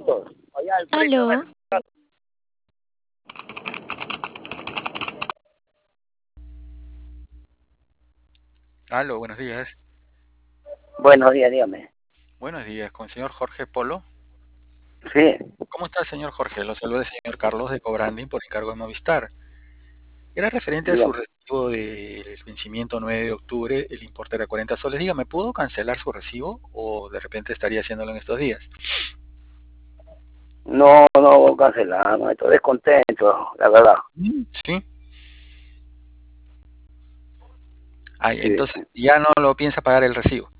todos. Allá al frente. Aló, Aló, buenos días. Buenos días, dígame. Buenos días, con el señor Jorge Polo. Sí, ¿Cómo está, señor Jorge? Lo saluda el señor Carlos de Cobranding por encargo de Movistar. Era referente a su dígame. recibo del vencimiento 9 de octubre, el importe era 40 soles. Dígame, ¿puedo cancelar su recibo o de repente estaría haciéndolo en estos días? No, no cancelamos, estoy descontento, la verdad. Sí. Ay, Sí, entonces ya no lo piensa pagar el recibo.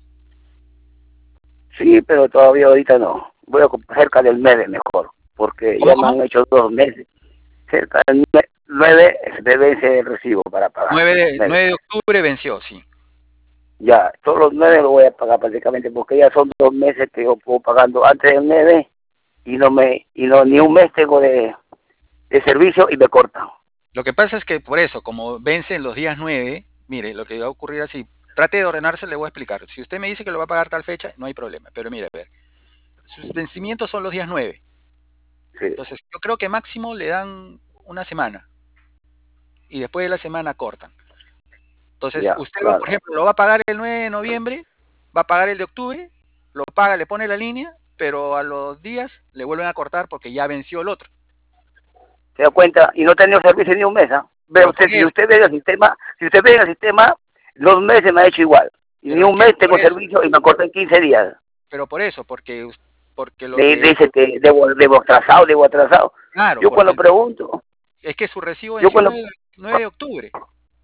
sí, pero todavía ahorita no. Voy a cerca del 9 mejor, porque ¿Cómo, ya me cómo? han hecho 2 meses. Cerca del 9 se vence el recibo para pagar. 9 de octubre venció, sí. Ya, todos los 9 lo voy a pagar prácticamente, porque ya son 2 meses que yo puedo pagando antes del 9 y ni un mes tengo de servicio y me cortan. Lo que pasa es que por eso, como vence en los días 9, mire, lo que va a ocurrir así, trate de ordenarse, le voy a explicar. Si usted me dice que lo va a pagar tal fecha, no hay problema. Pero mire, a ver, sus vencimientos son los días 9. Sí, Entonces, yo creo que máximo le dan una semana y después de la semana cortan. Entonces, ya, usted va, por claro. ejemplo, lo va a pagar el 9 de noviembre, va a pagar el de octubre, lo paga, le pone la línea, pero a los días le vuelven a cortar porque ya venció el otro. Se da cuenta, y no he tenido servicio ni un mes, ¿ah? Ve Pero usted, por si eso, usted ve el sistema, si usted ve el sistema, 2 meses me ha hecho igual. Y ni pero es un que mes por tengo eso, servicio y me cortan 15 días. pero por eso, porque lo Le que, dice que debo atrasado. claro, Yo cuando porque pregunto, es que su recibo yo venció el cuando 9 de octubre.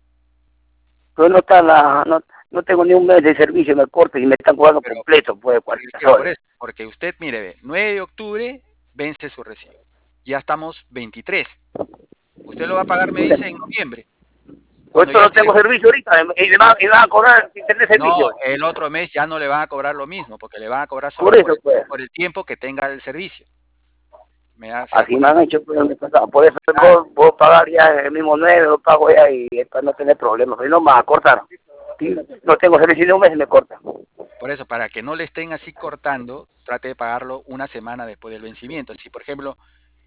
pero no está no tengo ni un mes de servicio, me corto y me están cobrando Pero, completo, pues, pero es 40 que por soles. eso, porque usted, mire, ve, 9 de octubre vence su recibo. Ya estamos 23. Usted lo va a pagar, me dice, en noviembre, Por cuando esto ya no esté tengo seguro. servicio ahorita, y me van a cobrar sin tener No, servicio. el otro mes ya no le van a cobrar lo mismo, porque le van a cobrar Por solo eso, pues, por el tiempo que tenga el servicio. ¿Se da así me cuenta? han hecho pues, el mes pasado. Por eso Claro, puedo pagar ya el mismo 9, lo pago ya y para no tener problemas. Si no, me va a cortar. Si no tengo servicio de un mes, me cortan. por eso, para que no le estén así cortando, trate de pagarlo una semana después del vencimiento. Si, por ejemplo,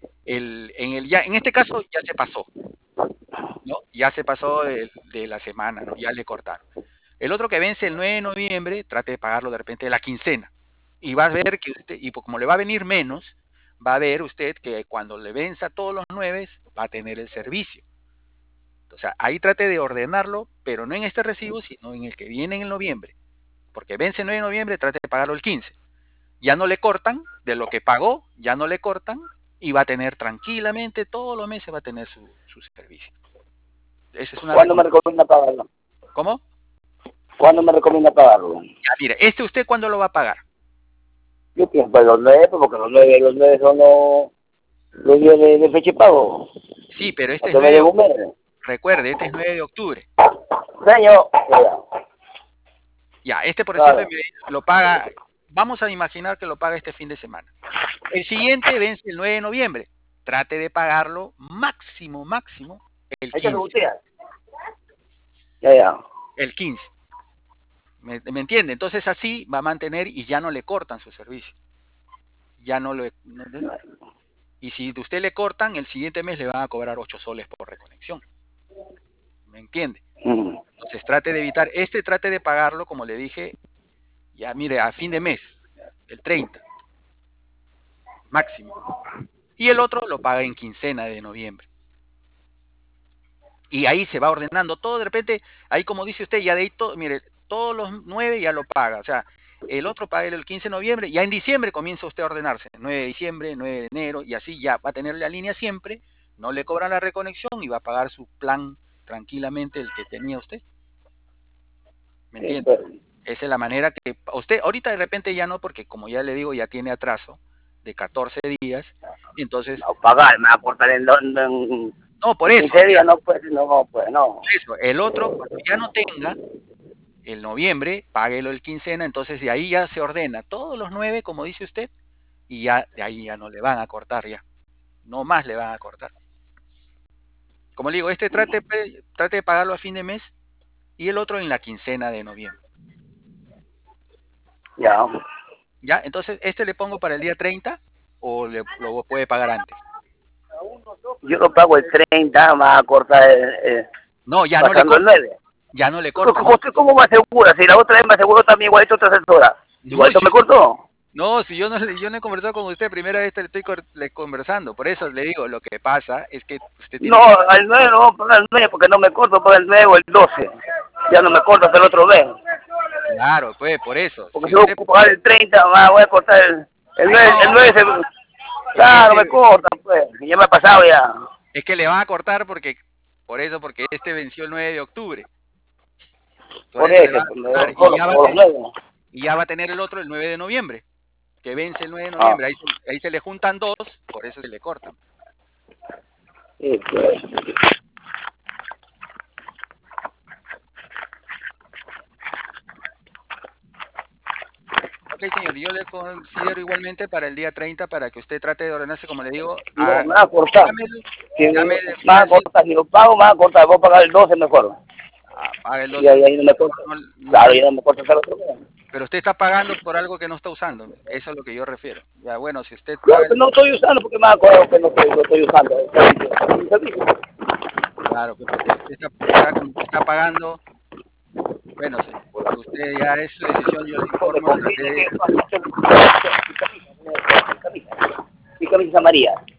en este caso ya se pasó, ¿no? Ya se pasó de la semana, ¿no? Ya le cortaron. El otro que vence el 9 de noviembre, trate de pagarlo de repente de la quincena. Y va a ver que usted, y como le va a venir menos, va a ver usted que cuando le venza todos los 9, va a tener el servicio. O sea, ahí trate de ordenarlo, pero no en este recibo, sino en el que viene en el noviembre. Porque vence el 9 de noviembre, trate de pagarlo el 15. Ya no le cortan, de lo que pagó, ya no le cortan, y va a tener tranquilamente, todos los meses va a tener su servicio. Esa es una ¿Cuándo me recomendación. recomienda pagarlo? ¿Cómo? ¿Cuándo me recomienda pagarlo? Ya, mire, ¿usted cuándo lo va a pagar? Yo pienso pues, los 9, porque los nueve son los días de fecha y pago. Sí, pero este No es se me 9 de debe un octubre. mes. Recuerde, este es 9 de octubre. Señor, Ya, este por decirle, claro. lo paga, vamos a imaginar que lo paga este fin de semana. El siguiente vence el 9 de noviembre. Trate de pagarlo máximo, máximo, el Ahí está su 15. botella. Ya, ya. El 15. ¿Me entiende? Entonces así va a mantener y ya no le cortan su servicio. Ya no lo... y si de usted le cortan, el siguiente mes le van a cobrar 8 soles por reconexión. ¿Me entiende? Mm. Entonces trate de evitar, trate de pagarlo, como le dije, ya mire, a fin de mes, el 30, máximo. Y el otro lo paga en quincena de noviembre. Y ahí se va ordenando todo, de repente, ahí como dice usted, ya de ahí todo, mire, todos los 9 ya lo paga. O sea, el otro paga el 15 de noviembre, ya en diciembre comienza usted a ordenarse. 9 de diciembre, 9 de enero, y así ya va a tener la línea siempre, no le cobran la reconexión y va a pagar su plan tranquilamente el que tenía usted. ¿Me Sí, entiende? pues. Esa es la manera que usted, ahorita de repente ya no, porque como ya le digo, ya tiene atraso de 14 días, entonces, No, pagar, me va a cortar no, por en eso, 15 días, ya, no, pues, no, pues, no. por eso, el otro, cuando ya no tenga, el noviembre, páguelo el quincena, entonces de ahí ya se ordena todos los 9, como dice usted, y ya de ahí ya no le van a cortar ya, no más le van a cortar. Como le digo, trate de pagarlo a fin de mes y el otro en la quincena de noviembre. Ya, Ya, entonces le pongo para el día 30. o lo puede pagar antes? Yo lo pago el 30, me va a cortar No, ya no le pasando el corta, 9. ya no le corta, ¿no? ¿Cómo me asegura? Si la otra vez me aseguró también igualito otra asesora. No, Igualito si me cortó. no, si yo no he conversado con usted, primera vez le estoy conversando, por eso le digo, lo que pasa es que usted tiene No, que al 9 no voy a pagar el 9 porque no me corto para el 9 o el 12. Ya no me corto hasta el otro mes. claro, pues por eso, Porque si si voy usted a pagar el 30, voy a cortar el 9. El no, 9 claro, me ese cortan, pues. Ya me ha pasado ya. es que le van a cortar porque este venció el 9 de octubre. Por Por eso le van eso, a pues, me cortar corto por los 9. y ya va a tener el otro el 9 de noviembre, que vence el 9 de Ah, noviembre. Ahí se le juntan dos, por eso se le cortan. sí, pues. Ok, señor, yo le considero igualmente para el día 30 para que usted trate de ordenarse, como le digo, No, me va a cortar. llámelo, Si me llame va después a cortar, si lo pago, me va a cortar. Voy a pagar el 12 mejor. pague el Y 12, ahí no me corta. Claro, ya no me corta hasta el otro mes. pero usted está pagando por algo que no está usando. Eso es lo que yo refiero. Ya, bueno, si usted Claro paga que no estoy usando porque me acuerdo que no lo estoy usando. El servicio. claro, pues porque usted está como que está pagando, bueno, señor, usted ya es su decisión, yo le Porque informo, conviene que mi camisa es amarilla.